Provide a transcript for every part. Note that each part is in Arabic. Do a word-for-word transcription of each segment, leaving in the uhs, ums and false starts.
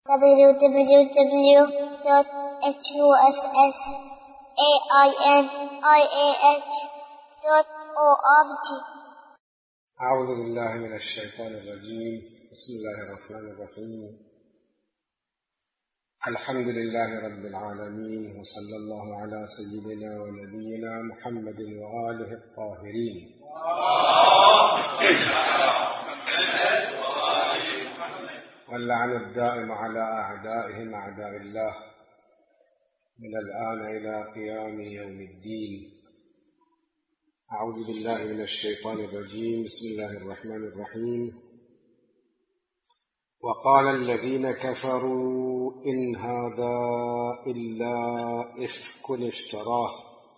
w w w dot h u s s a i n i a h dot org. أعوذ بالله من الشيطان الرجيم. بسم الله الرحمن الرحيم. الحمد لله رب العالمين، وصلى الله على سيدنا ونبينا محمد وآله الطاهرين. واللعن الدائم على أعدائهم أعداء الله من الآن إلى قيام يوم الدين. أعوذ بالله من الشيطان الرجيم. بسم الله الرحمن الرحيم. وقال الذين كفروا إن هذا إلا إفك افتراه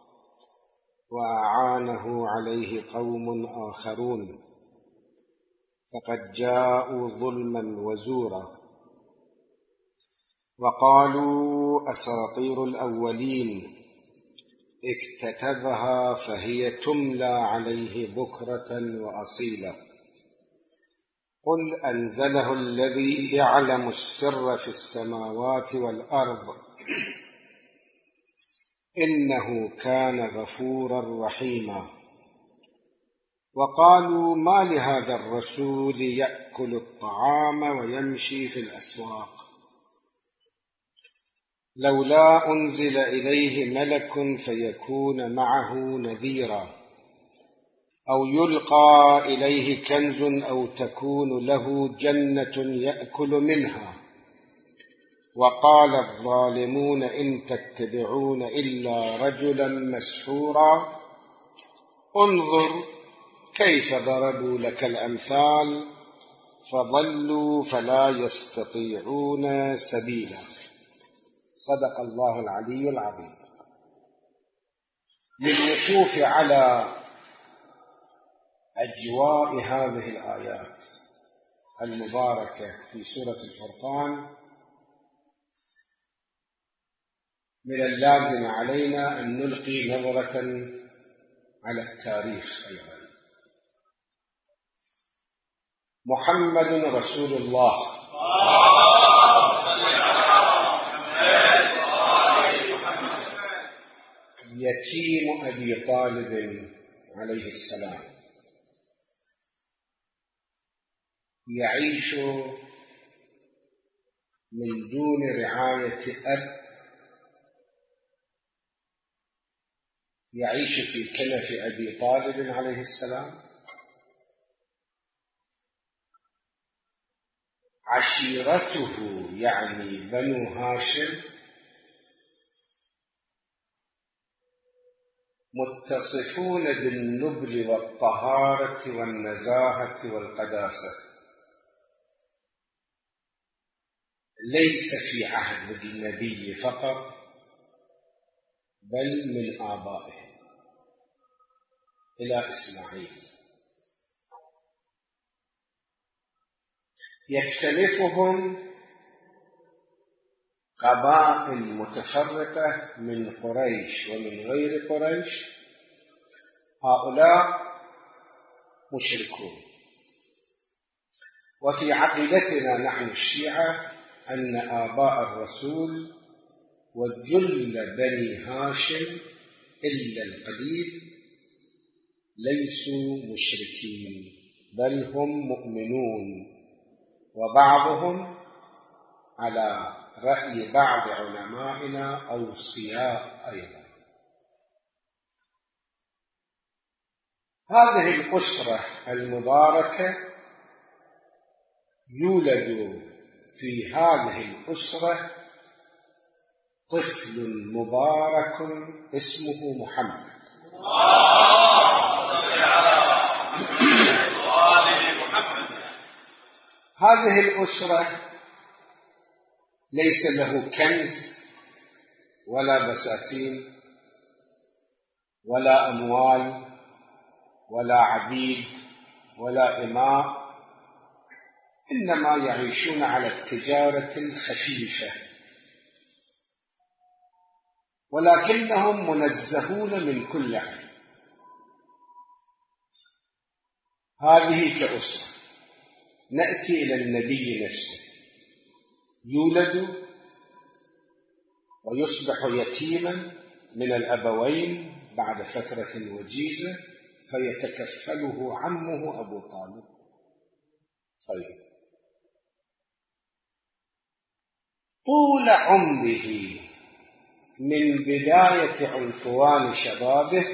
وأعانه عليه قوم آخرون فقد جاءوا ظلما وزورا وقالوا أساطير الأولين اكتتبها فهي تملى عليه بكرة وأصيلا قل أنزله الذي يعلم السر في السماوات والأرض إنه كان غفورا رحيما. وقالوا ما لهذا الرسول يأكل الطعام ويمشي في الأسواق لولا أنزل إليه ملك فيكون معه نذيرا أو يلقى إليه كنز أو تكون له جنة يأكل منها. وقال الظالمون إن تتبعون إلا رجلا مسحورا انظر كيف ضربوا لك الأمثال فضلوا فلا يستطيعون سبيلا. صدق الله العلي العظيم. للوقوف على أجواء هذه الآيات المباركة في سورة الفرقان من اللازم علينا أن نلقي نظرة على التاريخ أيضا. محمد رسول الله يتيم أبي طالب عليه السلام يعيش من دون رعاية أب، يعيش في كنف أبي طالب عليه السلام. عشيرته يعني بنو هاشم متصفون بالنبل والطهارة والنزاهة والقداسة، ليس في عهد النبي فقط بل من آبائه إلى إسماعيل. يختلفهم قبائل متفرقة من قريش ومن غير قريش. هؤلاء مشركون. وفي عقيدتنا نحن الشيعة أن آباء الرسول وجل بني هاشم إلا القليل ليسوا مشركين بل هم مؤمنون، وبعضهم على رأي بعض علمائنا أوصياء أيضا. هذه الأسرة المباركة يولد في هذه الأسرة طفل مبارك اسمه محمد. هذه الأسرة ليس له كنز ولا بساتين ولا أموال ولا عبيد ولا إماء، إنما يعيشون على التجارة الخفيفة، ولكنهم منزهون من كل عيب. هذه كأسرة. نأتي إلى النبي نفسه. يولد ويصبح يتيما من الأبوين بعد فترة وجيزة فيتكفله عمه أبو طالب. طيب، طول عمره من بداية عنفوان شبابه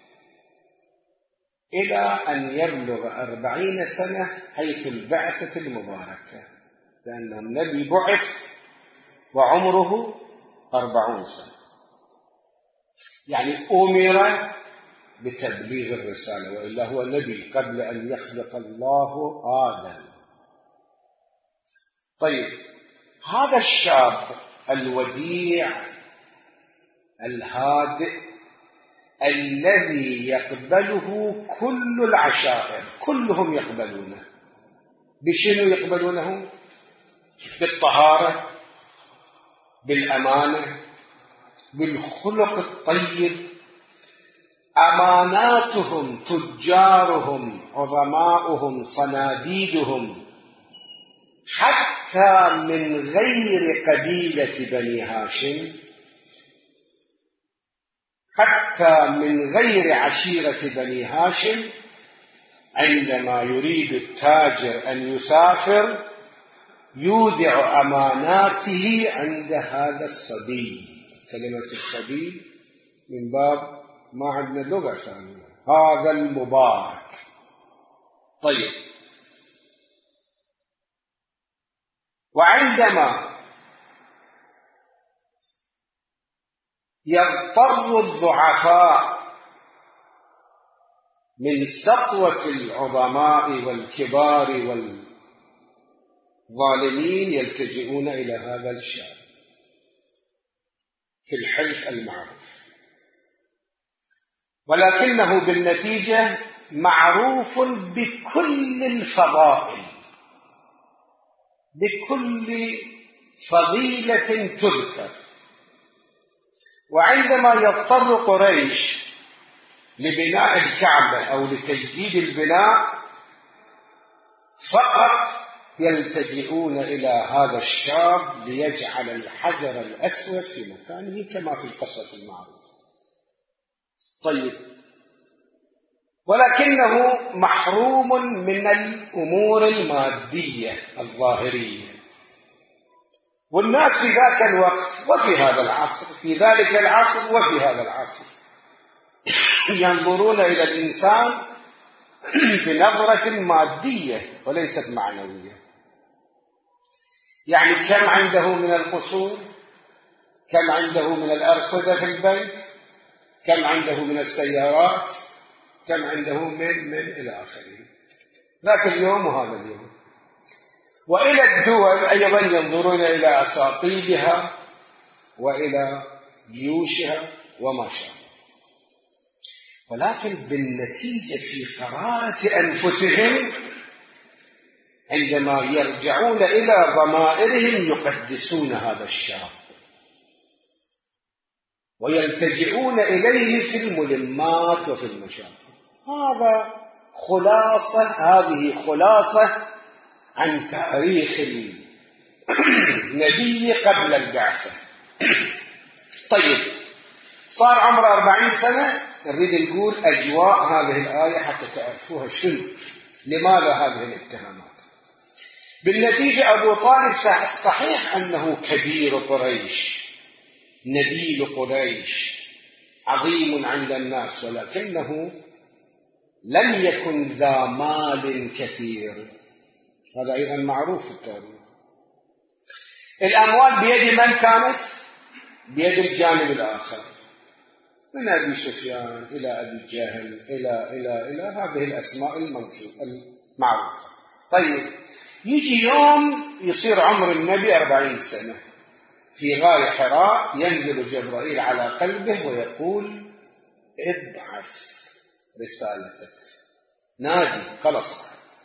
إلى أن يبلغ أربعين سنة حيث البعثة المباركة، لأن النبي بعث وعمره أربعون سنة، يعني أمر بتبليغ الرسالة، وإلا هو نبي قبل أن يخلق الله آدم. طيب، هذا الشاب الوديع الهادئ الذي يقبله كل العشائر، كلهم يقبلونه، بشنو يقبلونه؟ بالطهارة، بالأمانة، بالخلق الطيب. أماناتهم، تجارهم، عظماؤهم، صناديدهم، حتى من غير قبيلة بني هاشم، حتى من غير عشيرة بني هاشم، عندما يريد التاجر أن يسافر يودع أماناته عند هذا الصبي. كلمة الصبي من باب ما عندنا لغة ثانية، هذا المبارك. طيب، وعندما يضطر الضعفاء من سطوة العظماء والكبار والظالمين يلتجئون إلى هذا الشاب في الحلف المعروف، ولكنه بالنتيجة معروف بكل الفضائل، بكل فضيلة تذكر. وعندما يضطر قريش لبناء الكعبة أو لتجديد البناء فقط يلتجئون إلى هذا الشاب ليجعل الحجر الأسود في مكانه كما في القصة المعروفة. طيب، ولكنه محروم من الأمور المادية الظاهرية، والناس في ذاك الوقت وفي هذا العصر، في ذلك العصر وفي هذا العصر، ينظرون إلى الإنسان بنظرة مادية وليست معنوية. يعني كم عنده من القصور، كم عنده من الأرصدة في البيت، كم عنده من السيارات، كم عنده من من إلى آخره. ذاك اليوم وهذا اليوم. وإلى الدول أيضا ينظرون إلى أساطيلها وإلى جيوشها وما شاء. ولكن بالنتيجة في قرارة أنفسهم عندما يرجعون إلى ضمائرهم يقدسون هذا الشاب ويلتجئون إليه في الملمات وفي المشاكل. هذا خلاصة، هذه خلاصة عن تاريخ النبي قبل البعثة. طيب، صار عمره أربعين سنة. نريد نقول أجواء هذه الآية حتى تعرفوها شنو، لماذا هذه الاتهامات. بالنتيجة أبو طالب صحيح أنه كبير قريش، نبيل قريش، عظيم عند الناس، ولكنه لم يكن ذا مال كثير. هذا أيضا معروف في التاريخ. الأموال بيد من كانت؟ بيد الجانب الآخر، من أبي سفيان إلى أبي جهل إلى إلى إلى هذه الأسماء المعروفة. طيب، يجي يوم يصير عمر النبي أربعين سنة، في غار حراء ينزل جبرائيل على قلبه ويقول ابعث رسالتك، نادي، خلص.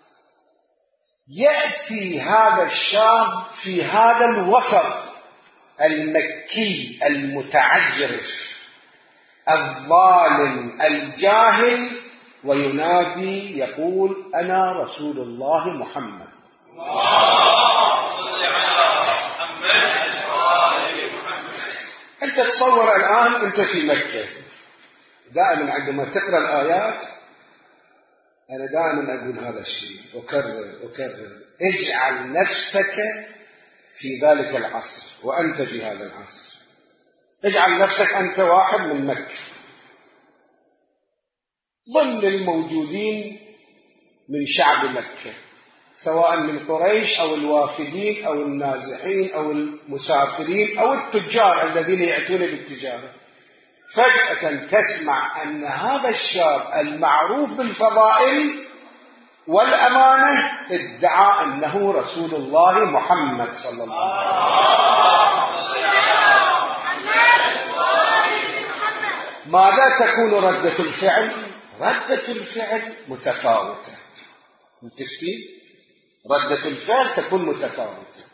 يأتي هذا الشاب في هذا الوسط المكي المتعجرف الظالم الجاهل وينادي يقول أنا رسول الله محمد. تصور الآن أنت في مكة، دائما عندما تقرأ الآيات أنا دائما أقول هذا الشيء، أكرر أكرر، اجعل نفسك في ذلك العصر وأنت في هذا العصر. اجعل نفسك أنت واحد من مكة ضمن الموجودين من شعب مكة، سواء من قريش أو الوافدين أو النازحين أو المسافرين أو التجار الذين يأتون بالتجارة. فجأة تسمع أن هذا الشاب المعروف بالفضائل والأمانة ادعى أنه رسول الله محمد صلى الله عليه وسلم. ماذا تكون ردة الفعل؟ ردة الفعل متفاوتة. متفقين؟ ردة الفعل تكون متفاوتة.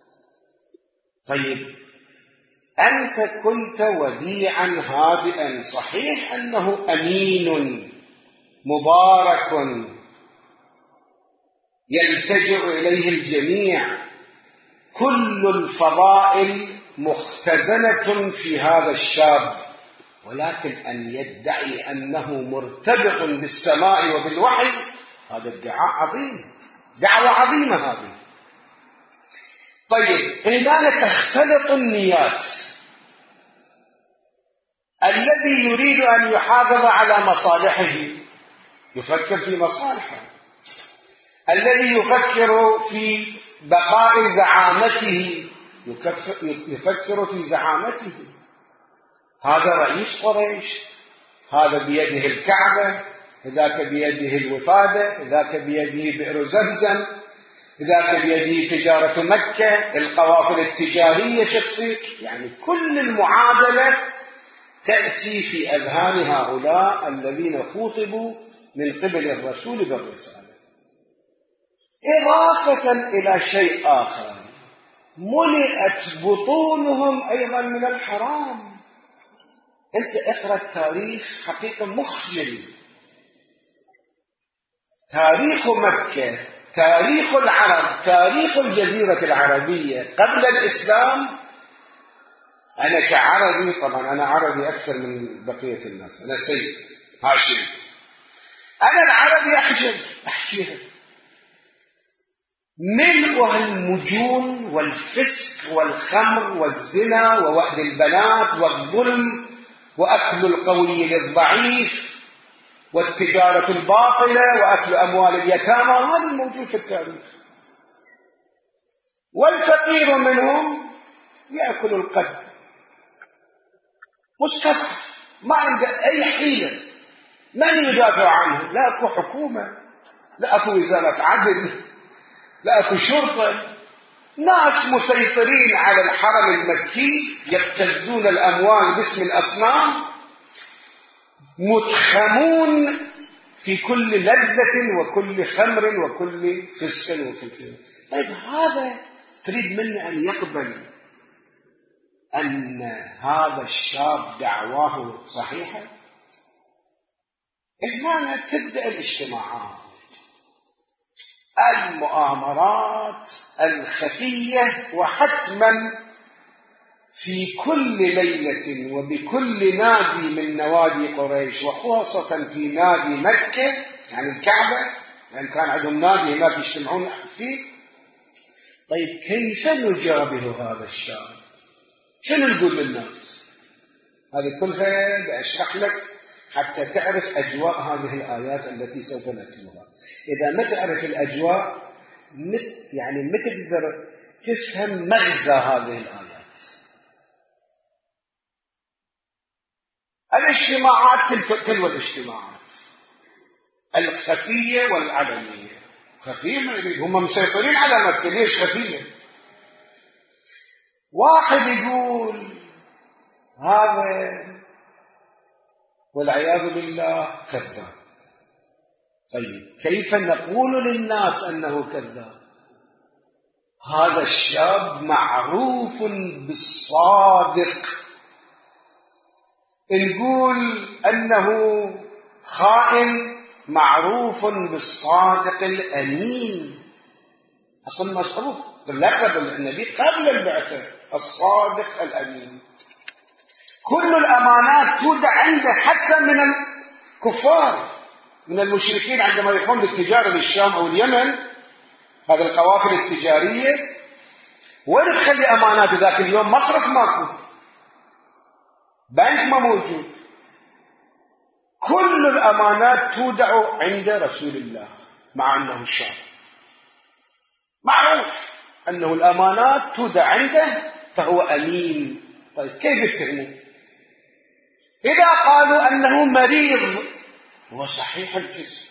طيب أنت كنت وديعا هادئا، صحيح أنه أمين مبارك يلتجئ إليه الجميع، كل الفضائل مختزنة في هذا الشاب، ولكن أن يدعي أنه مرتبط بالسماء وبالوحي هذا ادعاء عظيم، دعوة عظيمة هذه. طيب حينما تختلط النيات، الذي يريد أن يحافظ على مصالحه يفكر في مصالحه، الذي يفكر في بقاء زعامته يفكر في زعامته. هذا رئيس قريش، هذا بيده الكعبة، ذاك بيده الوفادة، ذاك بيده بئر زمزم، ذاك بيده تجارة مكة، القوافل التجارية شخصية، يعني كل المعادلة تأتي في أذهان هؤلاء الذين خوطبوا من قبل الرسول بالرسالة. إضافة إلى شيء آخر، ملئت بطونهم أيضا من الحرام. أنت اقرأ التاريخ، حقيقة مخجل. تاريخ مكة، تاريخ العرب، تاريخ الجزيرة العربية قبل الإسلام. أنا كعربي، طبعا أنا عربي أكثر من بقية الناس، أنا سيد هاشم، أنا العربي أحجب أحكيها، ملؤها المجون والفسق والخمر والزنا ووأد البنات والظلم وأكل القوي للضعيف والتجارة الباطلة وأكل أموال اليتامى، هذا الموجود في التاريخ. والفقير منهم يأكل القد، مستضعف، ما عنده أي حيلة، من يدافع عنه؟ لا أكو حكومة، لا أكو وزارة عدل، لا أكو شرطة، ناس مسيطرين على الحرم المكي يبتزون الأموال باسم الأصنام، متخمون في كل لذة وكل خمر وكل فسق وفتن. طيب هذا تريد منه أن يقبل أن هذا الشاب دعواه صحيحة؟ هنا تبدأ الاجتماعات، المؤامرات الخفية، وحتما في كل ليلة وبكل نادي من نوادي قريش، وخاصة في نادي مكة يعني الكعبة، لأن كان عندهم نادي هناك يجتمعون فيه. طيب كيف نجابه هذا الشاب؟ شنو نقول للناس؟ هذه كلها بأشرح لك حتى تعرف أجواء هذه الآيات التي سوف نتلوها. إذا ما تعرف الأجواء يعني ما تقدر تفهم مغزى هذه الآيات. الاجتماعات تلو الاجتماعات الخفية والعلنية. خفية ما يريد، هم مسيطرين على مكة، ليش خفية؟ واحد يقول هذا والعياذ بالله كذاب. طيب كيف نقول للناس أنه كذاب؟ هذا الشاب معروف بالصادق، نقول أنه خائن معروف بالصادق الأمين. أصلا معروف باللقب النبي قبل البعثة الصادق الأمين. كل الأمانات تودع عنده حتى من الكفار، من المشركين عندما يقوم بالتجارة للشام أو اليمن، هذه القوافل التجارية، وين تخلي أمانات ذاك اليوم؟ مصرف ماكو، بنك ما موجود، كل الأمانات تودع عند رسول الله، مع أنه الشام معروف أنه الأمانات تودع عنده فهو أمين. طيب كيف يتهمون؟ إذا قالوا أنه مريض هو صحيح الجسم،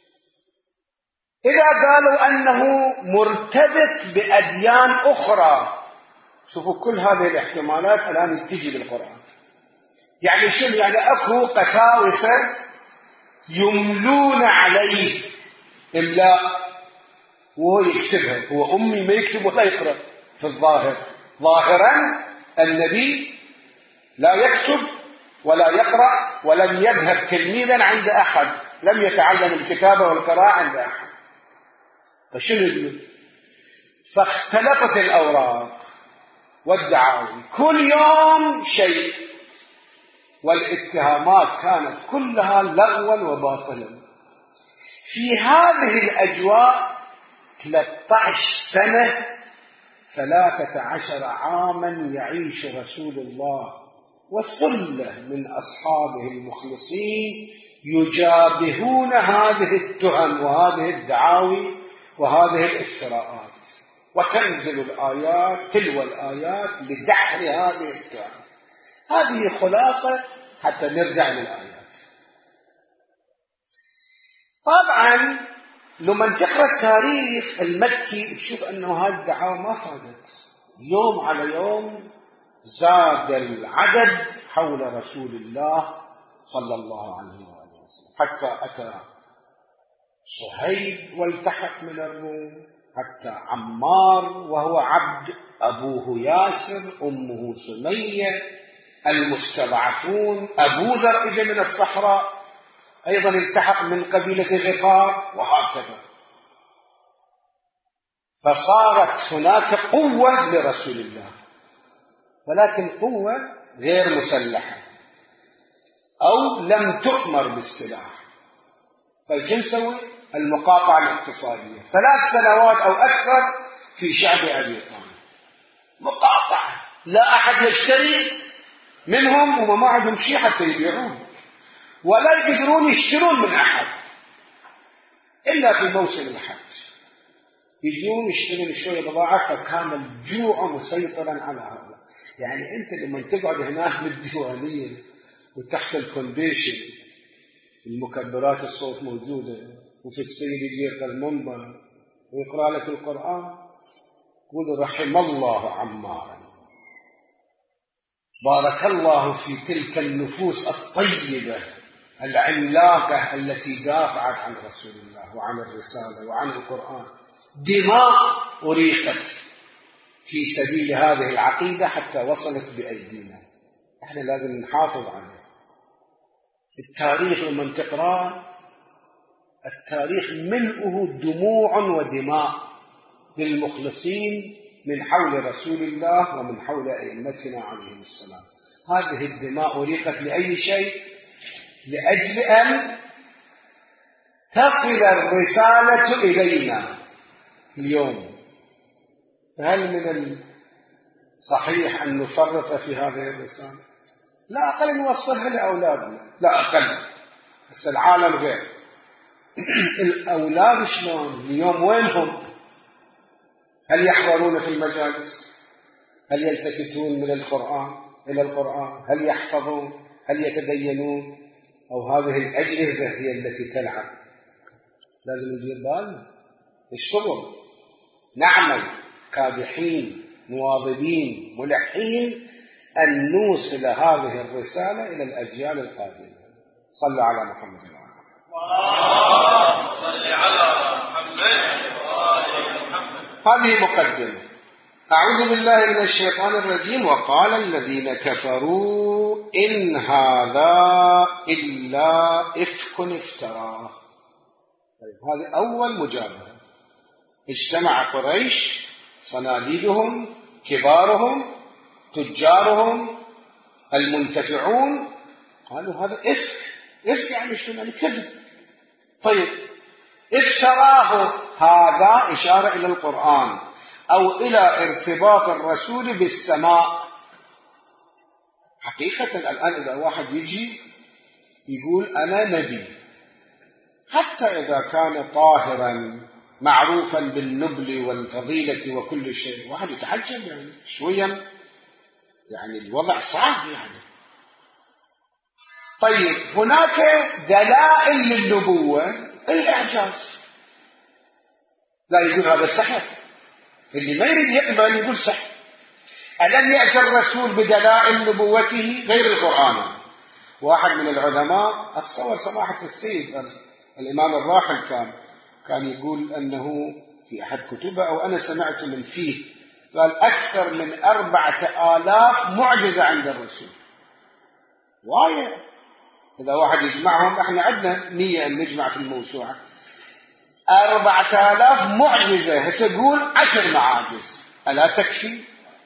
إذا قالوا أنه مرتبط بأديان أخرى، شوفوا كل هذه الاحتمالات الآن تجي بالقرآن. يعني شنو؟ يعني أكو قساوسة يملون عليه إملاء وهو يكتبها، هو أمي ما يكتب ولا يقرأ في الظاهر، ظاهرا النبي لا يكتب ولا يقرأ، ولم يذهب تلميذا عند أحد، لم يتعلم الكتابة والقراءة عند أحد. فشنو يقول؟ فاختلطت الأوراق والدعاوي، كل يوم شيء، والاتهامات كانت كلها لغوا وباطلا. في هذه الأجواء ثلاثة عشر سنة، ثلاثة عشر عاما يعيش رسول الله وثلة من أصحابه المخلصين يجابهون هذه التهم وهذه الدعاوي وهذه الافتراءات، وتنزل الآيات تلو الآيات لدحر هذه التهم. هذه خلاصة حتى نرجع للآيات. طبعا لما تقرأ التاريخ المكي تشوف أنه هذه الدعاوى ما فادت، يوم على يوم زاد العدد حول رسول الله صلى الله عليه وآله وسلم، حتى أتى صهيب والتحق من الروم، حتى عمار وهو عبد، أبوه ياسر، أمه سمية، المستضعفون، أبو ذر إجا من الصحراء أيضا التحق من قبيلة غفار، وهكذا. فصارت هناك قوة لرسول الله، ولكن قوة غير مسلحة أو لم تؤمر بالسلاح. طيب شو نسوي؟ المقاطعة الاقتصادية، ثلاث سنوات أو أكثر في شعب أبي طالب مقاطعة، لا أحد يشتري منهم وما ما عندهم شيء حتى يبيعون، ولا يقدرون يشترون من أحد إلا في موسم الحج، يجون يشترون شوية بضاعة، فكان الجوع مسيطرا على هذا. يعني أنت لما تقعد هناك بالديوانية وتحت الكونديشن المكبرات الصوت موجودة، وفي السيد يجي يقرأ المنبر ويقرأ لك القرآن، قول رحم الله عمارا، بارك الله في تلك النفوس الطيبة العملاقة التي دافعت عن رسول الله وعن الرسالة وعن القرآن، دماء أريقت في سبيل هذه العقيدة حتى وصلت بأيدينا. احنا لازم نحافظ عليه. التاريخ لما تقرأ التاريخ ملؤه دموع ودماء للمخلصين من حول رسول الله ومن حول أئمتنا عليهم السلام. هذه الدماء أريقت لأي شيء؟ لأجل أن تصل الرسالة إلينا اليوم. فهل من الصحيح أن نفرط في هذه الرسالة؟ لا أقل نوصلها لأولادنا، لا أقل، بس العالم غير. الأولاد شلون اليوم؟ وينهم؟ هل يحضرون في المجالس؟ هل يلتفتون من القرآن إلى القرآن؟ هل يحفظون؟ هل يتدينون؟ أو هذه الأجهزة هي التي تلعب؟ لازم ندير بالنا، نشتغل، نعمل، كادحين، مواظبين، ملحين أن نوصل هذه الرسالة إلى الأجيال القادمة. صلوا على محمد اللهم صل على محمد وآل محمد. هذه مقدمة. أعوذ بالله من الشيطان الرجيم. وقال الذين كفروا إن هذا إلا إفك افتراه. طيب هذه أول مجابهة. اجتمع قريش، صناديدهم، كبارهم، تجارهم، المنتفعون قالوا هذا إفك. إفك يعني شنو؟ يعني كذب. طيب افتراه، هذا إشارة إلى القرآن أو إلى ارتباط الرسول بالسماء. حقيقة الآن إذا واحد يجي يقول أنا نبي، حتى إذا كان طاهرا معروفا بالنبل والفضيلة وكل شيء، واحد يتعجب يعني شوية، يعني الوضع صعب يعني. طيب هناك دلائل للنبوة، الإعجاز. لا يقول هذا سحر، اللي ما يريد يقبل يقول سحر. ألم يأتي الرسول بدلائل نبوته غير القرآن؟ واحد من العلماء أتصور سماحة السيد الإمام الراحل كان كان يقول أنه في أحد كتبه أو أنا سمعت من فيه، قال أكثر من أربعة آلاف معجزة عند الرسول. وايد إذا واحد يجمعهم، احنا عندنا نية أن نجمع في الموسوعة أربعة آلاف معجزة، هتقول عشر معاجز ألا تكفي؟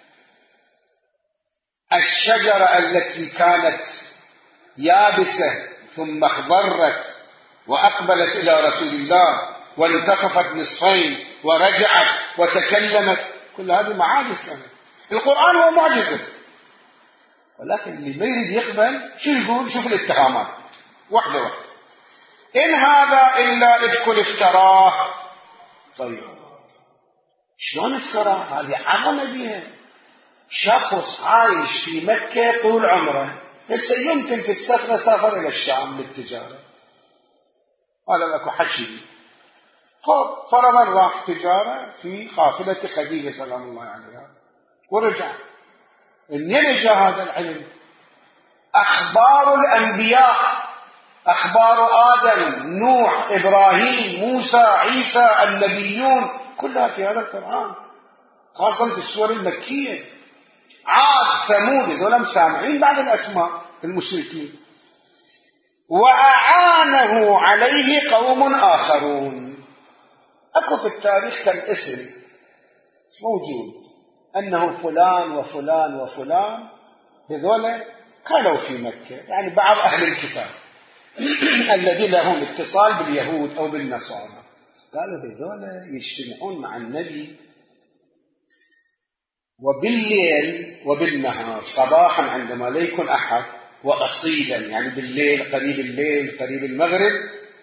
الشجرة التي كانت يابسة ثم اخضرت وأقبلت إلى رسول الله وانتصفت نصفين ورجعت وتكلمت، كل هذه معاجز كانت. القرآن هو معجزة، ولكن اللي ما يريد يقبل شو يقول؟ شوف الاتهامات واحدة واحدة. إن هذا إلا إفك افتراه. طيب شلون افتراه؟ هذه عظمة بها. شخص عايش في مكة طول عمره، هسه يمكن في السفرة سافر إلى الشام للتجارة، هذا لك حكي. خب فرضا راح تجارة في قافلة خديجة سلام الله عليها ورجع. منين جاء هذا العلم؟ أخبار الأنبياء، أخبار آدم، نوح، إبراهيم، موسى، عيسى، النبيون، كلها في هذا القرآن، خاصة في السور المكية. عاد، ثمود، ذولا سامعين بعض الأسماء المشركين. وأعانه عليه قوم آخرون. أكو في التاريخ كم اسم موجود أنه فلان وفلان وفلان، هذولا كانوا في مكة، يعني بعض أهل الكتاب الذين لهم اتصال باليهود أو بالنصارى، قالوا هذولا يجتمعون مع النبي وبالليل وبالنهار، صباحا عندما لا يكون أحد، وأصيلا يعني بالليل قريب الليل قريب المغرب،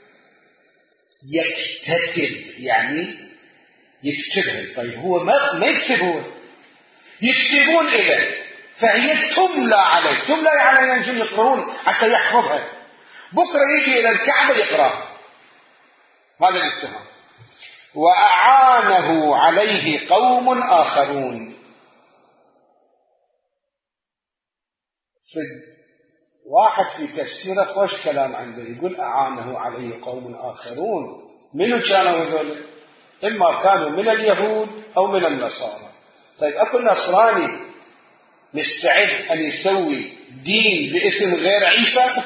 يكتتب يعني يكتبها. طيب هو ما ما يكتب، هو يكتبون إليه، فهي تملى عليه. تملى عليه ينزل يقرون حتى يحفظها، بكرة يجي إلى الكعبة يقرأ. هذا الاتهام. وأعانه عليه قوم آخرون. في واحد في تفسيره خوش كلام عنده، يقول أعانه عليه قوم آخرون. منو كانوا هذول؟ إما كانوا من اليهود أو من النصارى. طيب أكو نصراني مستعد أن يسوي دين باسم غير عيسى؟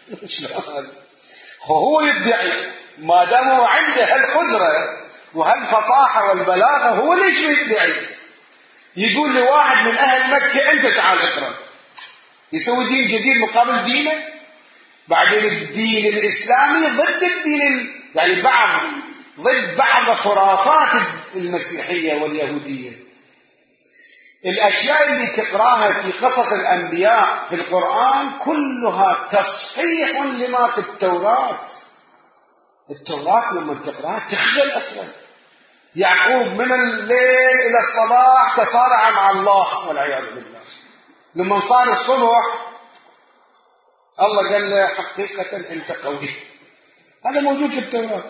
هو يدعي، ما دام هو عنده هالقدرة وهالفصاحة والبلاغة، هو ليش يدعي؟ يقول لواحد من أهل مكة أنت تعال اقرأ، يسوي دين جديد مقابل دينه. بعدين الدين الإسلامي ضد الدين، يعني بعض ضد بعض خرافات المسيحية واليهودية. الأشياء اللي تقراها في قصص الأنبياء في القرآن كلها تصحيح لما في التوراة. التوراة لما تقراها تخجل أصلا. يعقوب من الليل إلى الصباح تصارع مع الله والعياذ بالله. لما صار الصبح الله قال له حقيقة أنت قوي. هذا موجود في التوراة.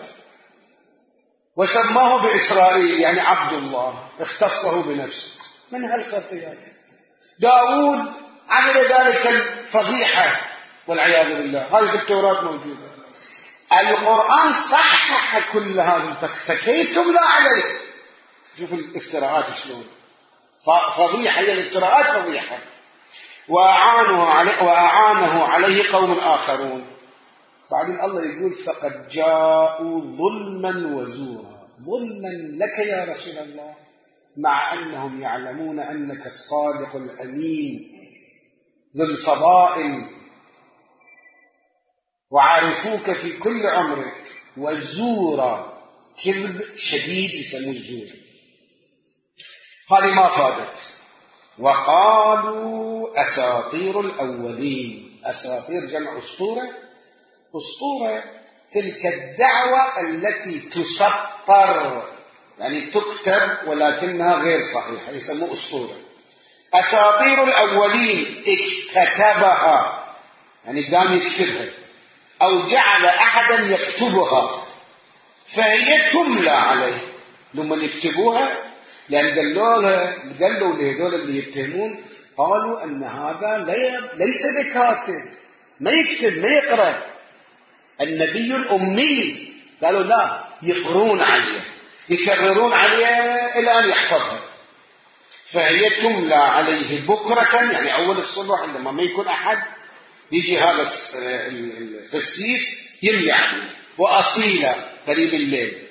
وسماه بإسرائيل يعني عبد الله، اختصه بنفسه. من هالخطيئات داود عمل ذلك الفضيحة والعياذ بالله. هذه في التوراة موجودة. القرآن صحح كل هذا، فكيف تملى عليه؟ شوف الافتراءات شلون فضيحة، هي الافتراءات فضيحة. وأعانه عليه, وأعانه عليه قوم آخرون. بعدين الله يقول فقد جاءوا ظلما وزورا. ظلما لك يا رسول الله، مع أنهم يعلمون أنك الصادق الأمين، ذو الفضائل، وعرفوك في كل عمرك، والزورا كذب شديد يسموه الزور. هذه ما فادت. وقالوا أساطير الأولين. أساطير جمع أسطورة. أسطورة تلك الدعوة التي تسطر، يعني تكتب ولكنها غير صحيحة، يسموه أسطورة. أساطير الأولين اكتتبها، يعني قام يكتبها أو جعل أحدا يكتبها، فهي تملى عليه. لما يكتبوها، لأن قالوا قالوا لهذول اللي يتهمون، قالوا أن هذا ليس بكاتب، ما يكتب ما يقرأ، النبي الأمي. قالوا لا، يقرون عليه يكررون عليه إلى أن يحفظها، فهي تملى عليه بكرة، يعني أول الصبح عندما ما يكون أحد يجي هذا القسيس يملي عليه، وأصيلة قريب الليل.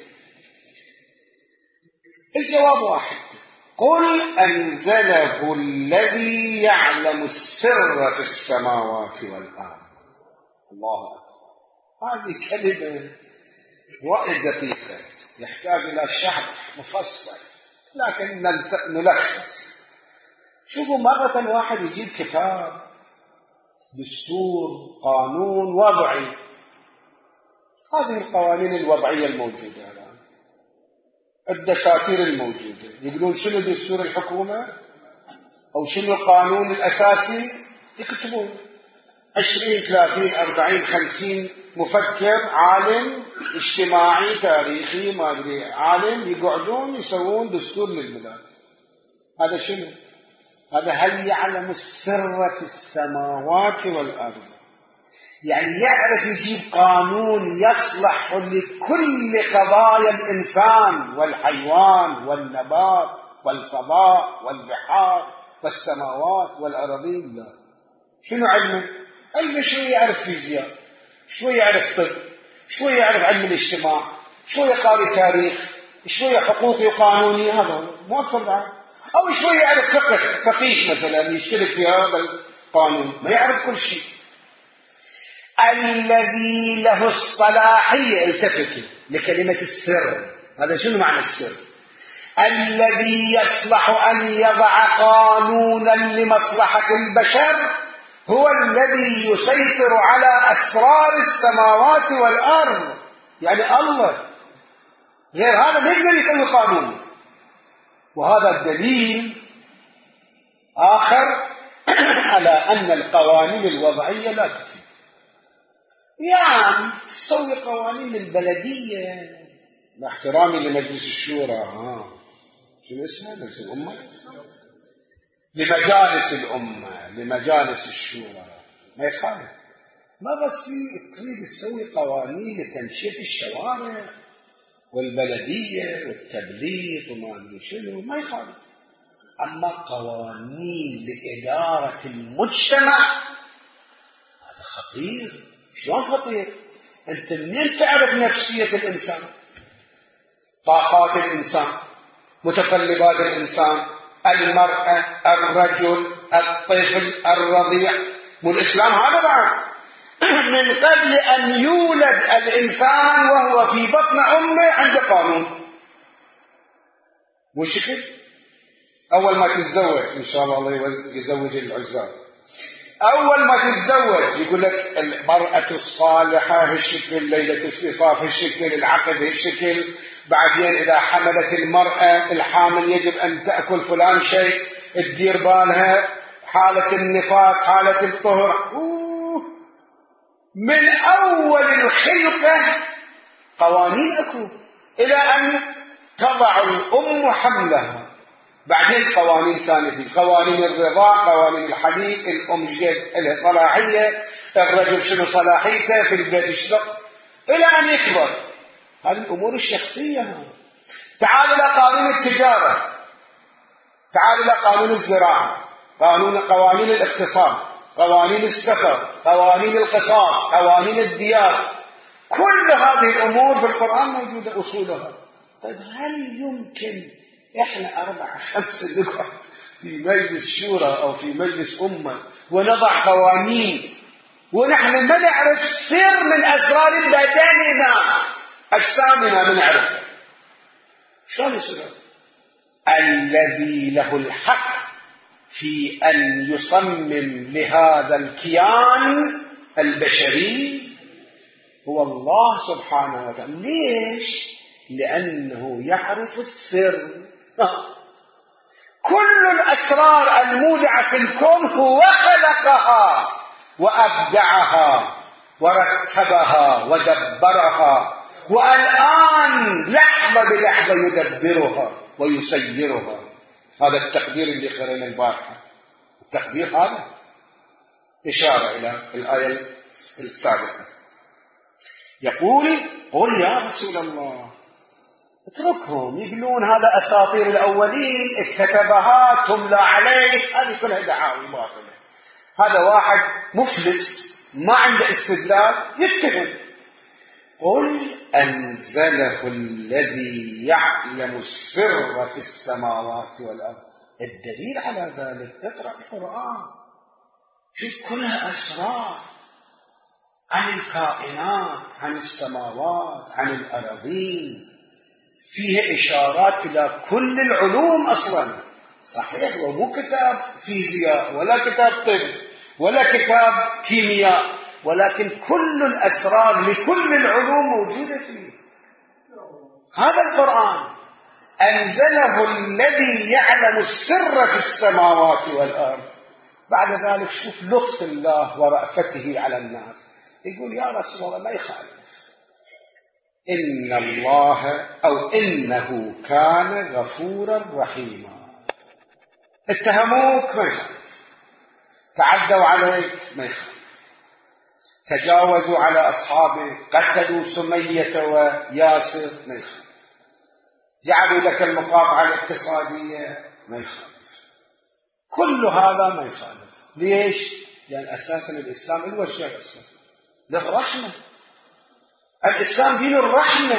الجواب واحد: قل أنزله الذي يعلم السر في السماوات والأرض. الله أكبر. هذه كلمة وايد دقيقة، يحتاج إلى شرح مفصل، لكن نلخص. شوفوا، مرة واحد يجيب كتاب دستور قانون وضعي، هذه القوانين الوضعية الموجودة الآن، الدساتير الموجودة، يقولون شنو دستور الحكومة أو شنو القانون الأساسي، يكتبون عشرين ثلاثين أربعين خمسين مفكر عالم اجتماعي تاريخي ما أدري عالم، يقعدون يسوون دستور للبلاد. هذا شنو؟ هذا هل يعلم السر في السماوات والأرض، يعني يعرف يجيب قانون يصلح لكل قضايا الإنسان والحيوان والنبات والفضاء والبحار والسماوات والأراضين. لا. شنو علمه؟ علمه شوية يعرف فيزياء، شوية يعرف طب، شوية يعرف علم الاجتماع، شوية قارئ تاريخ، شوية حقوقي وقانوني، هذا مو أكثر بعد. أو شوية يعرف فقه، فقيه مثلا يشترك في هذا القانون، ما يعرف كل شيء. الذي له الصلاحية، التفتوا لكلمة السر، هذا شنو معنى السر؟ الذي يصلح أن يضع قانونا لمصلحة البشر هو الذي يسيطر على أسرار السماوات والأرض، يعني الله، غير هذا ما يقدر يسوي قانون. وهذا الدليل آخر على أن القوانين الوضعية لا تكفي. يعني تسوي قوانين البلدية، مع احترامي لمجلس الشورى، ها شنو اسمه مجلس الأمة، لمجالس الأمة، لمجالس الشورى، ما يخالف. ما بتصير تريد تسوي قوانين لتمشية الشوارع والبلدية والتبليط وما أدري شنو، ما يخالف. أما قوانين لإدارة المجتمع هذا خطير. شلون خطير؟ أنت منين تعرف نفسية الإنسان، طاقات الإنسان، متطلبات الإنسان، المرأة، الرجل، الطفل، الرضيع؟ والإسلام هذا بعد من قبل أن يولد الإنسان وهو في بطن أمه عنده قانون. مشكل أول ما تتزوج إن شاء الله الله يزوج العزاب، أول ما تتزوج يقول لك المرأة الصالحة هالشكل، ليلة الزفاف هالشكل، العقد هالشكل، بعدين إذا حملت المرأة الحامل يجب أن تأكل فلان شيء، تدير بالها، حالة النفاس، حالة الطهر. أوه. من أول الخلقة قوانين أكو إلى أن تضع الأم حملها، بعدين قوانين ثانية، قوانين الرضاع، قوانين الحليب، الأم جد لها صلاحية، الرجل شنو صلاحيته في البيت يشتغل إلى أن يكبر. هذه الأمور الشخصية. هذا تعال إلى قانون التجارة، تعال إلى قانون الزراعة، قانون قوانين الاقتصاد، قوانين السفر، قوانين القصاص، قوانين الديار، كل هذه الأمور في القرآن موجودة أصولها. طيب هل يمكن إحنا أربعة خمسة نقعد في مجلس شورى أو في مجلس أمة ونضع قوانين ونحن ما نعرف سر من أسرار بدننا أجسامنا ما نعرفها، شلون يصير؟ الذي له الحق في أن يصمم لهذا الكيان البشري هو الله سبحانه وتعالى. ليش؟ لأنه يعرف السر. كل الأسرار المودعة في الكون هو خلقها وأبدعها ورتبها ودبرها، والآن لحظة بلحظة يدبرها ويسيرها. هذا التقدير اللي قرأنا البارحة، التقدير هذا إشارة إلى الآية السابقة. يقول قل يا رسول الله اتركهم يقولون هذا أساطير الأولين اكتتبها تملى عليه، هذه كلها دعاوي باطلة. هذا واحد مفلس ما عنده استدلال يتهم. قل أنزله الذي يعلم السر في السماوات والأرض. الدليل على ذلك اقرأ القرآن، شوف كلها أسرار عن الكائنات، عن السماوات، عن الأراضين، فيها إشارات إلى كل العلوم أصلا. صحيح هو مو كتاب فيزياء ولا كتاب طب ولا كتاب كيمياء، ولكن كل الأسرار لكل العلوم موجودة فيه. هذا القرآن أنزله الذي يعلم السر في السماوات والأرض. بعد ذلك شوف لطف الله ورأفته على الناس، يقول يا رسول الله ما يخالف، إن الله أو إنه كان غفورا رحيما. اتهموك ما يخالف، تعدوا عليك ما يخالف، تجاوزوا على أصحابه، قتلوا سمية وياسر ما يخالف، جعلوا لك المقاطعة الاقتصادية ما يخالف، كل هذا ما يخالف. ليش؟ لأن أساسا الإسلام هو الشيء الأساسي للرحمة. الإسلام دين الرحمة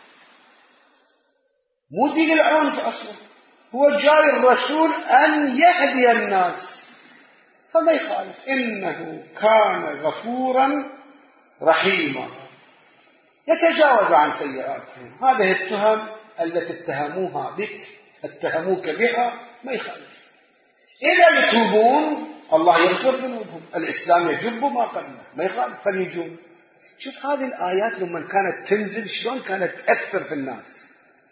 مو دين العنف أصلا. هو جاي الرسول أن يهدي الناس، فما يخالف. إنه كان غفورا رحيما، يتجاوز عن سيئاتهم. هذه التهم التي اتهموها بك اتهموك بها ما يخالف. إذا يتوبون الله يغفر ذنوبهم، الإسلام يجب ما قبله ما يخالف، فليجون. شوف هذه الآيات لما كانت تنزل شلون كانت تأثر في الناس.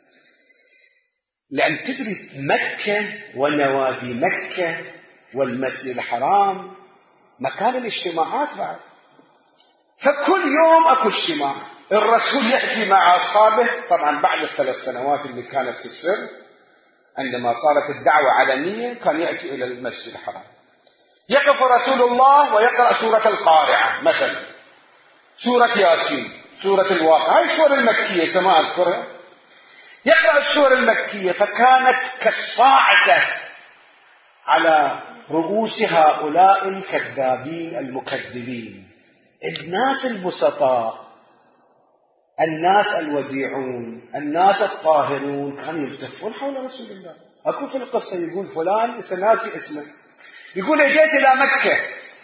لأن تدري مكة ونوادي مكة والمسجد الحرام مكان الاجتماعات بعد، فكل يوم أكو اجتماع. الرسول يأتي مع أصحابه، طبعا بعد الثلاث سنوات اللي كانت في السر، عندما صارت الدعوة علنية كان يأتي إلى المسجد الحرام، يقف رسول الله ويقرأ سورة القارعة مثلا، سورة ياسين، سورة الواقع، هاي السورة المكية سماء القرى، يقرأ السورة المكية. فكانت كالصاعقة على رؤوس هؤلاء الكذابين المكذبين. الناس البسطاء، الناس الوديعون، الناس الطاهرون كانوا يلتفون حول رسول الله. أكو في القصة يقول فلان سناسي اسمه، يقول اجيت إلى مكة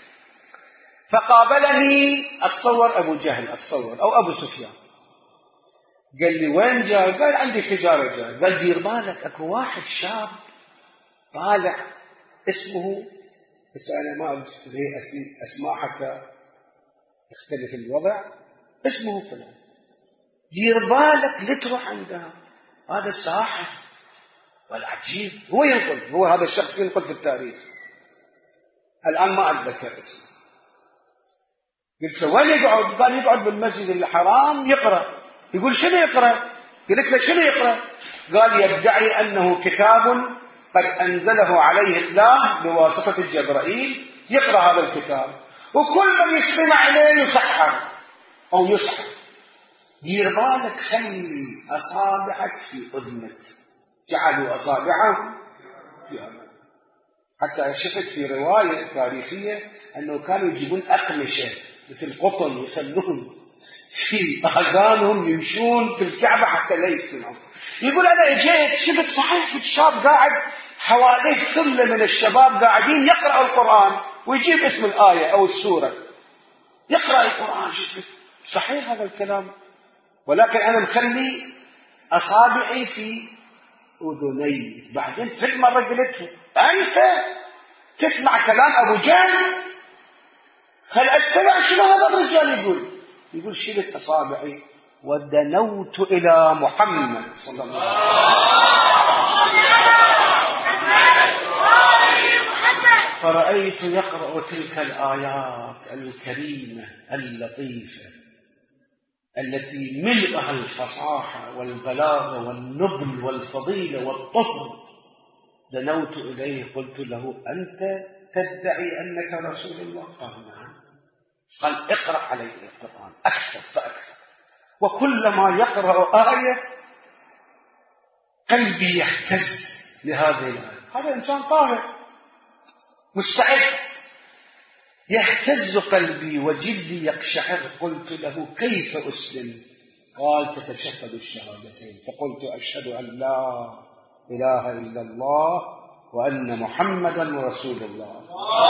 فقابلني أتصور أبو جهل أتصور أو أبو سفيان، قال لي وين جاء؟ قال عندي تجارة جاء. قال دير بالك أكو واحد شاب طالع اسمه، بس أنا ما زي أسماء حتى يختلف الوضع، اسمه فلان، دير بالك لتروح عندها، هذا الساحر. والعجيب هو ينقل، هو هذا الشخص ينقل في التاريخ، الآن ما أتذكر اسمه. قلت له وين يقعد؟ قال يقعد بالمسجد الحرام يقرأ. يقول شنو يقرأ؟ قلت له شنو يقرأ؟ قال يدعي أنه كتاب قد أنزله عليه الله بواسطة جبرائيل، يقرأ هذا الكتاب وكل من يستمع إليه يسحر أو يسحر. دير بالك، خلي أصابعك في أذنك. جعلوا أصابعهم في أذنك. حتى شفت في رواية تاريخية أنه كانوا يجيبون أقمشة مثل قطن يخلون في أذانهم يمشون في الكعبة حتى لا يسمعوا. يقول أنا اجيت شفت صحيح الشاب قاعد حواليه ثلة من الشباب قاعدين يقرأوا القرآن، ويجيب اسم الآية أو السورة يقرأ القرآن. صحيح هذا الكلام، ولكن أنا مخلي أصابعي في أذني. بعدين في مرة قلت له أنت تسمع كلام أبو جهل؟ خل أستمع شنو هذا الرجال يقول. يقول شلت أصابعي ودنوت إلى محمد صلى الله عليه وسلم فرأيت يقرأ تلك الآيات الكريمة اللطيفة التي ملئها الفصاحة والبلاغة والنبل والفضيلة والطهر. دنوت إليه قلت له أنت تدعي أنك رسول الله؟ قال نعم. قال اقرأ عليه القرآن أكثر فأكثر. وكلما يقرأ آية قلبي يهتز لهذه الآية. هذا إنسان طاهر مستعد. يهتز قلبي وجلدي يقشعر. قلت له كيف أسلم؟ قال تتشهد الشهادتين. فقلت أشهد أن لا إله إلا الله وأن محمدا رسول الله.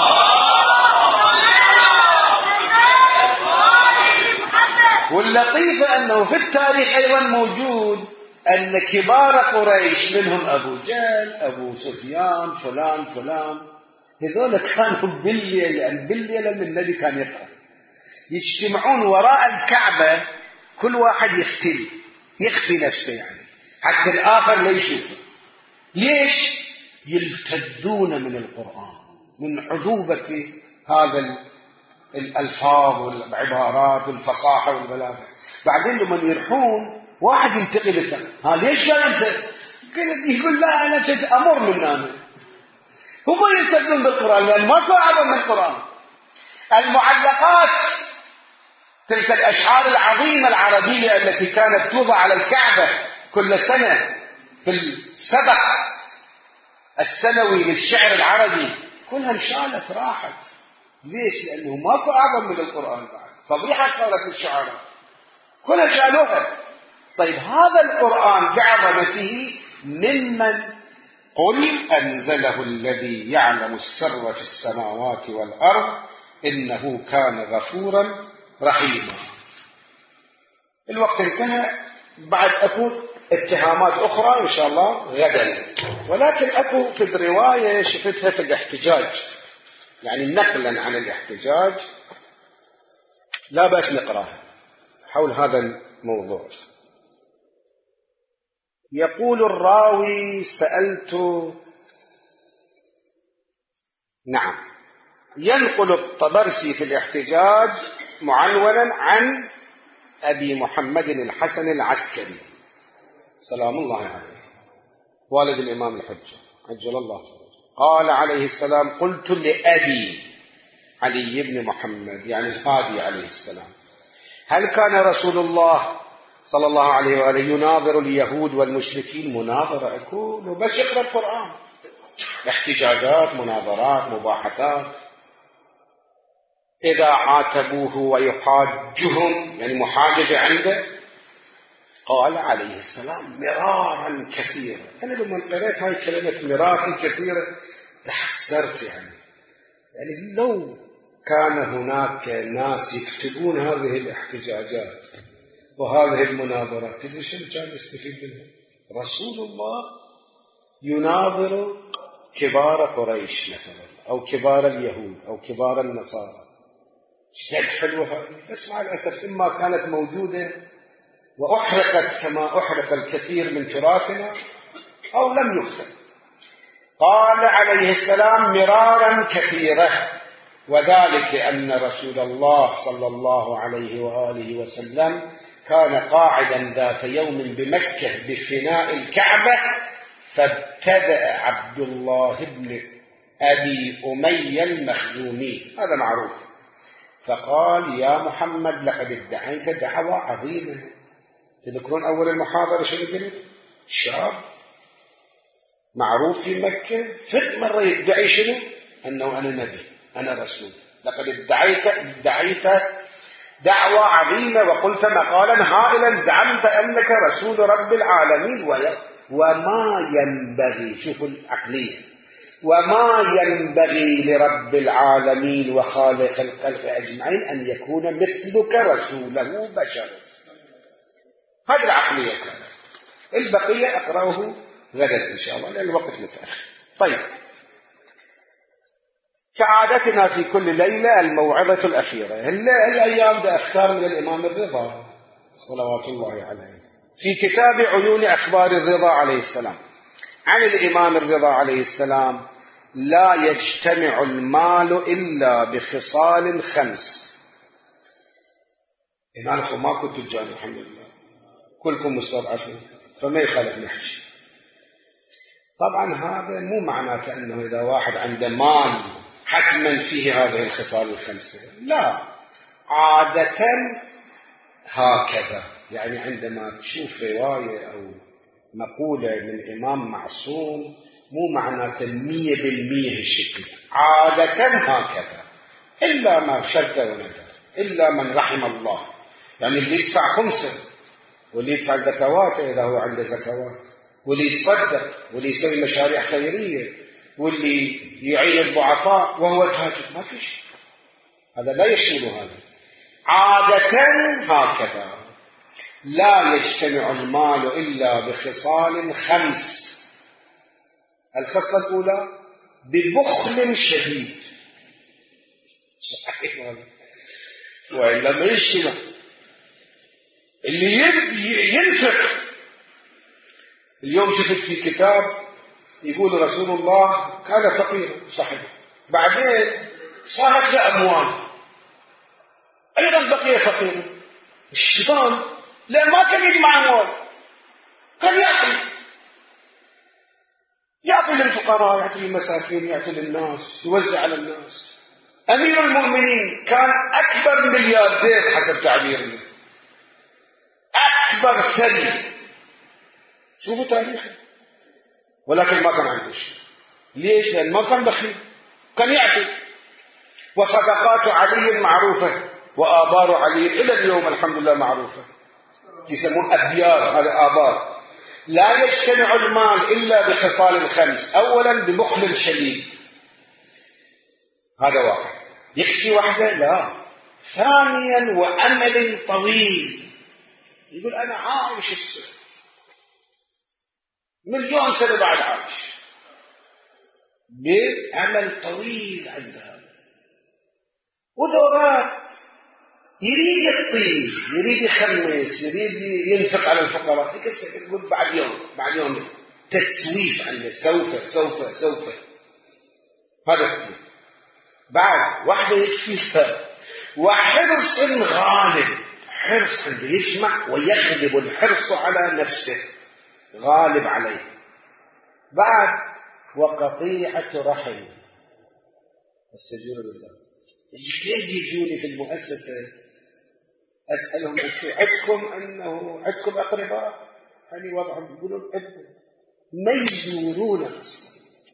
واللطيفة أنه في التاريخ أيضا موجود أن كبار قريش منهم أبو جهل أبو سفيان فلان فلان هذول كانوا بالليل، لأن بالليل لما النبي كان يقرأ يجتمعون وراء الكعبة، كل واحد يختلي يخفي نفسه يعني حتى الآخر لا يشوفه. ليش؟ يلتذون من القرآن، من عذوبة هذا الألفاظ والعبارات والفصاحة والبلاغة. بعدين لما يرحون واحد ينتقل الثاني، ها ليش لا أنت؟ يقول لا أنا جد أمر من أنا. هم يلتذون بالقرآن لأن ماكو أعظم من القرآن. المعلقات تلك الأشعار العظيمة العربية التي كانت توضع على الكعبة كل سنة في السبق السنوي للشعر العربي، كلها انشالت راحت. ليش؟ لأنه ماكو أعظم من القرآن بعد. فضيحة صارت للشعراء كلها شالوها. طيب هذا القرآن بعظمته ممن قل أنزله الذي يعلم السر في السماوات والأرض إنه كان غفورا رحيما. الوقت انتهى. بعد أكو اتهامات أخرى إن شاء الله غدا، ولكن أكو في الرواية شفتها في الاحتجاج، يعني نقلا عن الاحتجاج لا بأس نقراها حول هذا الموضوع. يقول الراوي سألت نعم ينقل الطبرسي في الاحتجاج معنونا عن أبي محمد الحسن العسكري سلام الله عليه والد الإمام الحجة عجل الله فرجه. قال عليه السلام قلت لأبي علي بن محمد يعني الهادي عليه السلام هل كان رسول الله صلى الله عليه وآله يناظر اليهود والمشركين؟ مناظرة أكون وبس يقرأ القرآن، احتجاجات مناظرات مباحثات. إذا عاتبوه ويحاجهم يعني محاججة عنده. قال عليه السلام مرارا كثيرا. أنا لما قرأت هاي كلمة مرارا كثيرا تحسرت يعني يعني لو كان هناك ناس يكتبون هذه الاحتجاجات وهذه المناظرات تدري شو كان يستفيد منها؟ رسول الله يناظر كبار قريش مثلا أو كبار اليهود أو كبار النصارى. شد حلوة هذه. بس مع الأسف إما كانت موجودة وأحرقت كما أحرق الكثير من تراثنا أو لم يكتب. قال عليه السلام مرارا كثيرة وذلك أن رسول الله صلى الله عليه وآله وسلم كان قاعدا ذات يوم بمكة بفناء الكعبة فابتدأ عبد الله بن أبي أمية المخزومي هذا معروف فقال يا محمد لقد ادعيت دعوة عظيمة. تذكرون أول المحاضرة شنو قلت؟ شاب معروف في مكة فت مرة يدعي شنو؟ أنه أنا نبي أنا رسول. لقد ادعيت ادعيت دعوة عظيمة وقلت مقالا هائلا زعمت أنك رسول رب العالمين وما ينبغي، شوفوا العقلية، وما ينبغي لرب العالمين وخالق الخلق أجمعين أن يكون مثلك رسوله بشر. هذه العقلية كانت. البقية أقرأه غدا إن شاء الله لأن الوقت متأخر. طيب، كعادتنا في كل ليلة الموعظة الأخيرة. الأيام ده أختار من الإمام الرضا صلوات الله عليه في كتاب عيون أخبار الرضا عليه السلام عن الإمام الرضا عليه السلام: لا يجتمع المال إلا بخصال خمس. إن أنا ما كنت تجار الحمد لله، كلكم مستضعفين، فما يخالف نحكي. طبعا هذا مو معناته أنه إذا واحد عنده مال حتما فيه هذه الخصال الخمسة، لا، عادة هكذا. يعني عندما تشوف رواية أو مقولة من إمام معصوم مو معناته مية بالمية الشكل، عادة هكذا، إلا ما شرط وندر، إلا من رحم الله. يعني اللي يدفع خمسة، واللي يدفع زكوات إذا هو عنده زكوات، واللي يتصدق، واللي يسوي مشاريع خيرية، واللي يعين الضعفاء وهو تاجر، ما فيش، هذا لا يشمل هذا. عادة هكذا. لا يجتمع المال إلا بخصال خمس. الخصلة الأولى ببخل شديد، صحيح هذا، وإلا ما يجتمع. اللي ينفق. اليوم شفت في كتاب يقول رسول الله كان فقيرا، صحيح، بعدين صارت له أموال، أيضا بقي فقيرا. الشيطان لا، ما كان يجمع أموال، كان يعطي يعطي للفقراء، يعطي للمساكين، يعطي للناس، يوزع على الناس. أمير المؤمنين كان أكبر ملياردير حسب تعبيره، أكبر ثري، شوفوا تاريخه، ولكن ما كان عنده شيء. ليش؟ لأن ما كان بخيل، كان يعطي. وصدقات علي معروفة، وآبار علي إلى اليوم الحمد لله معروفة، يسمون أبيار، هذا آبار. لا يجتمع المال إلا بخصال خمس. أولا ببخل شديد، هذا واحد، يكفي واحدة؟ لا. ثانيا وأمل طويل، يقول أنا عايش السنة مليون سنة بعد عايش، بأمل طويل عند هذا، ودورات، يريد يطير، يريد يخمس، يريد ينفق على الفقراء، يقول بعد يوم بعد يوم، تسويف عنده، سوف سوف سوف. هذا اثنين. بعد واحدة يكفيها، وحرص غالب، حرص عنده، يجمع ويغلب الحرص على نفسه، غالب عليه. بعد وقطيعة رحم، استجير بالله. كيف يجوني في المؤسسة أسألهم أنتم عندكم أنه عندكم أقرباء؟ يعني وضعهم يقولون عندكم، ما يزورون أصلا.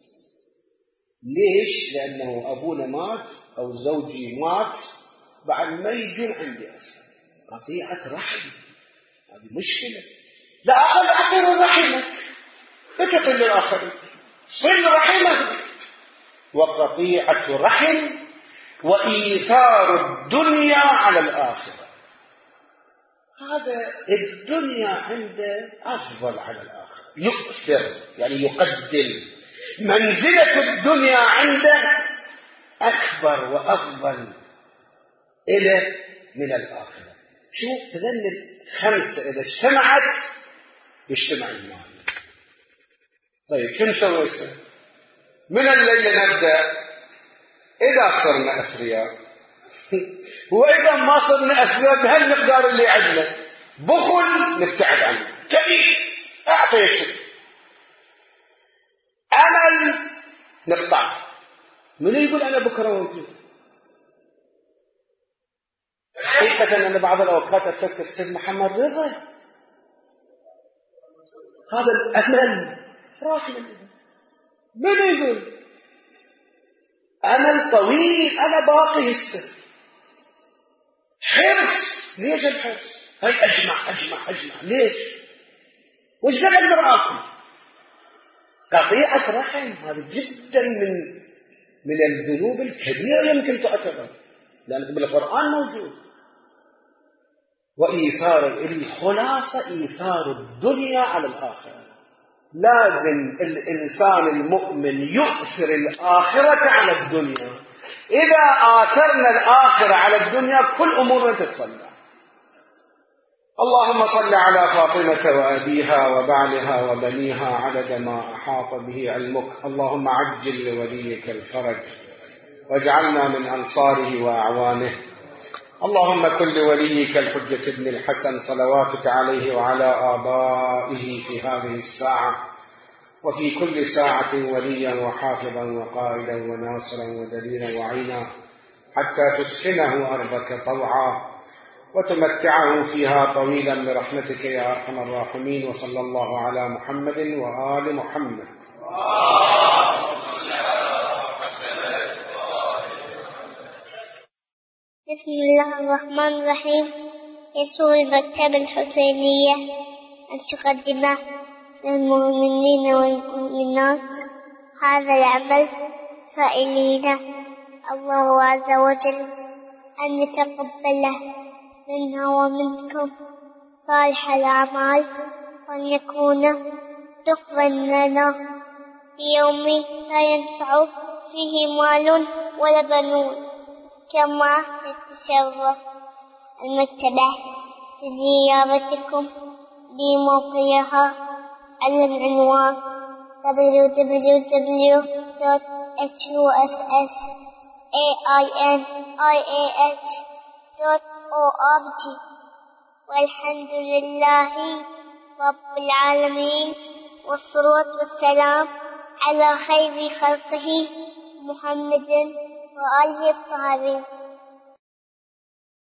ليش؟ لأنه أبونا مات أو زوجي مات، بعد ما يجون عندي أصلا. قطيعة رحم، هذه مشكلة. لا أقل أقل رحمك، اتق للآخرين، صل رحمك. وقطيعة رحم وإيثار الدنيا على الآخرة، هذا الدنيا عنده أفضل على الآخرة، يؤثر يعني يقدم، منزلة الدنيا عنده أكبر وأفضل إلى من الآخرة. شوف هذين الخمسة إذا اجتمعت يجتمع المال. طيب شو نسوي؟ من الليلة نبدأ. إذا صرنا أثرياء وإذا ما صرنا أثرياء بهالمقدار اللي عندنا، بخل نبتعد عنه، كريم أعطي شيء، أمل نقطع. من يقول أنا بكرة موجود؟ حقيقة أنا بعض الأوقات أفكر سيد محمد رضا، هذا الأمل راح منه. من يقول أمل طويل، أنا باقي هسه. حرص، ليش الحرص؟ هاي أجمع أجمع أجمع، ليش؟ وش قد أقدر آكل؟ قطيعة رحم هذا جدا من من الذنوب الكبيرة يمكن تعتبر، لأن بالقرآن موجود. وإيثار الخلاصة إيثار الدنيا على الآخرة، لازم الإنسان المؤمن يؤثر الآخرة على الدنيا. إذا آثرنا الآخرة على الدنيا كل أمورنا تتصلح. اللهم صل على فاطمة وأبيها وبعلها وبنيها عدد ما أحاط به علمك. اللهم عجل لوليك الفرج واجعلنا من أنصاره وأعوانه. اللهم كن لوليك الحجة ابن الحسن صلواتك عليه وعلى آبائه في هذه الساعة وفي كل ساعة وليا وحافظا وقائدا وناصرا ودليلا وعينا، حتى تسكنه أرضك طوعا وتمتعه فيها طويلا برحمتك يا أرحم الراحمين. وصلى الله على محمد وآل محمد. بسم الله الرحمن الرحيم. يسر المكتبة الحسينية أن تقدم للمؤمنين والمؤمنات هذا العمل، سائلين الله عز وجل أن يتقبله منا ومنكم صالح الأعمال، وأن يكون دخلا لنا في يوم لا ينفع فيه مال ولا بنون. كما تتشرف المكتبة بزيارتكم بموقعها على العنوان دبليو دبليو دبليو دوت إتش يو إس إس إيه آي إن آي إيه إتش دوت أو آر جي. والحمد لله رب العالمين، والصلاة والسلام على خير خلقه محمد وآله الطاهرين.